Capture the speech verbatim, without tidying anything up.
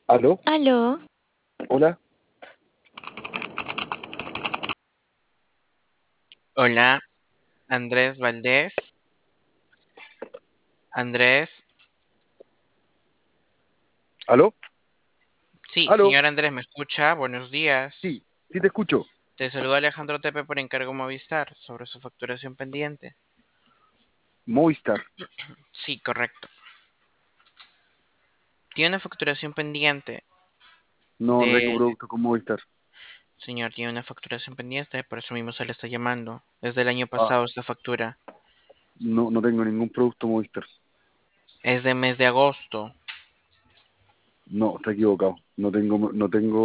¿Aló? Aló, ¿Hola? Hola, Andrés Valdés. Andrés, ¿Aló? sí, ¿Aló? señor Andrés, ¿me escucha? Buenos días. Sí, sí te escucho. Te saluda Alejandro Tepe por encargo Movistar sobre su facturación pendiente. Movistar. Sí, correcto. Tiene una facturación pendiente No, no tengo de... producto con Movistar. Señor, tiene una facturación pendiente, por eso mismo se le está llamando. Es del año Ah, pasado esta factura. no, no tengo ningún producto Movistar. Es de mes de agosto. No, está equivocado. No tengo, no tengo